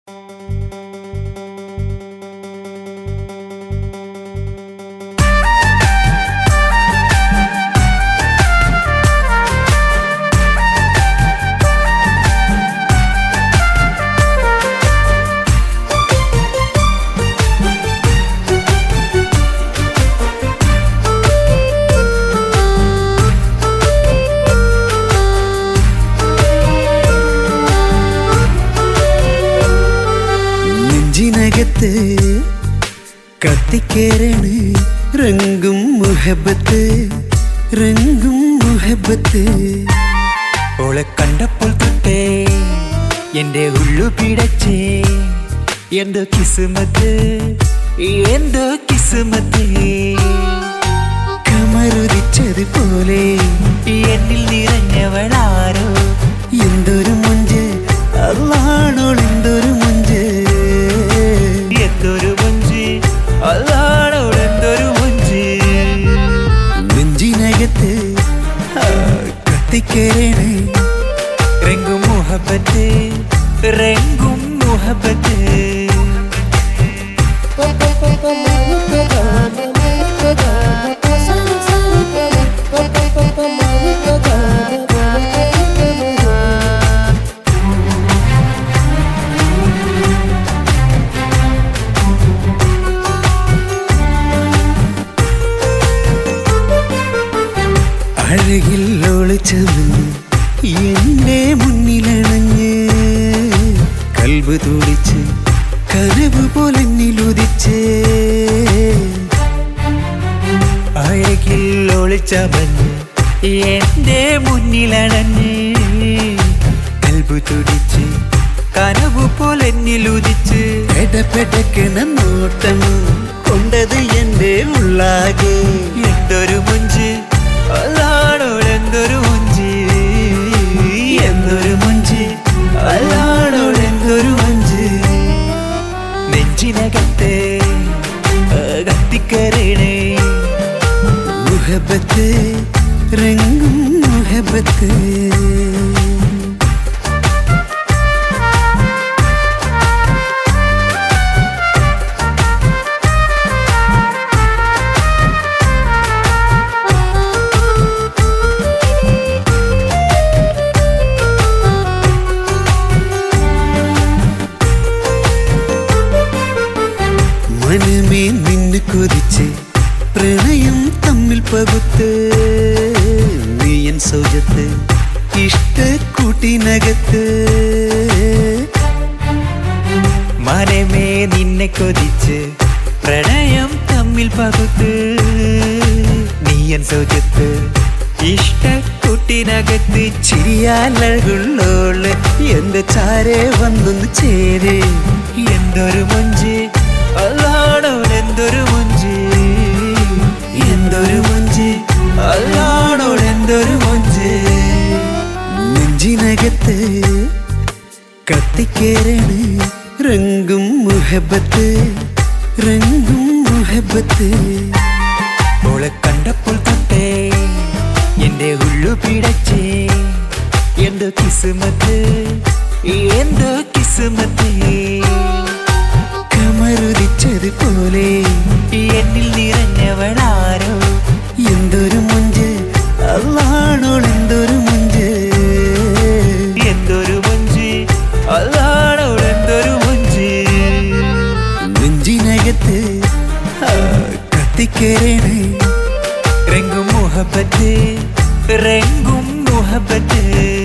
നെഞ്ചിനകത്ത് കത്തിക്കേറാണ് രംഗും മുഹബത്ത് രംഗും മുഹബത്ത്. ഓളെ കണ്ടപ്പോൾ തൊട്ടേ എന്റെ ഉള്ളു പിടച്ചേ, എന്തോ കിസ്മത്ത് എന്തോ കിസ്മത്ത്. കമറുദിച്ചതുപോലെ എന്നിൽ നിറഞ്ഞവളാരോ, എന്തൊരു മുഞ്ച് അല്ലാണോൾ എന്തൊരു മുഞ്ച്, എന്തൊരു മുഞ്ച് അല്ലാണോൾ എന്തൊരു മുഞ്ച്. നെഞ്ചിനകത്ത് കത്തിക്കേറാണ് രംഗും മുഹബത്ത് രംഗും മുഹബത്ത്. അഴകിൽ ഒളിച്ചമഞ്ഞ് എന്റെ മുന്നിലണഞ്ഞ്, കൽബ് തുടിച്ച് കനവ് പോലെ നിലുദിച്ച്. അഴകിൽ ഒളിച്ചമഞ്ഞ് എന്റെ മുന്നിലണഞ്ഞ്, കൽബ് തുടിച്ച് കനവ് പോലെ നിലുദിച്ച്. പെടപെടക്കണ നോട്ടം കൊണ്ടത് എന്റെ ഉള്ളാകെ, എന്തൊരു മുഞ്ച് അല്ലാണോൾ എന്തൊരു മുഞ്ച്, എന്തൊരു മുഞ്ച് അല്ലാണോൾ എന്തൊരു മുഞ്ച്. നെഞ്ചിനകത്തെ കത്തിക്കരേണേ മുഹബത്ത് രംഗും മുഹബത്ത്. മനമേ നിന്ന് കൊതിച്ച് പ്രണയം തമ്മിൽ പകുത്ത്, നീയൻ സൗജത്ത് ഇഷ്ടക്കൂട്ടിനകത്ത്. മനമേ നിന്നെ കൊതിച്ച് പ്രണയം തമ്മിൽ പകുത്ത്, നീയൻ സൗജത്ത് ഇഷ്ടക്കൂട്ടിനകത്ത്. ചിരിയാലകുള്ളോള് എന്റെ ചാരെ വന്നൊന്ന് ചേര്, എന്തൊരു മുഞ്ച് അല്ലാണോൾ എന്തൊരു മുഞ്ച്, എന്തൊരു മുഞ്ച് അല്ലാണോൾ എന്തൊരു മുഞ്ച്. നെഞ്ചിനകത്ത് കത്തിക്കേറാണ് രംഗും മുഹബത്ത് രംഗും മുഹബത്ത്. ഓളെ കണ്ടപ്പോൾ തൊട്ടേ എന്റെ ഉള്ളു പിടച്ചേ, എന്തോ കിസ്മത്ത് എന്തോ കിസ്മത്ത്. കമറുദിച്ചതുപോലെ എന്നിൽ നിറഞ്ഞവളാരോ, എന്തൊരു മുഞ്ച് അല്ലാണോൾ എന്തൊരു മുഞ്ച്, എന്തൊരു മുഞ്ച് അല്ലാണോൾ എന്തൊരു മുഞ്ച്. നെഞ്ചിനകത്ത് കത്തിക്കേറാണ് രംഗും മുഹബത്ത് രംഗും മുഹബത്ത്.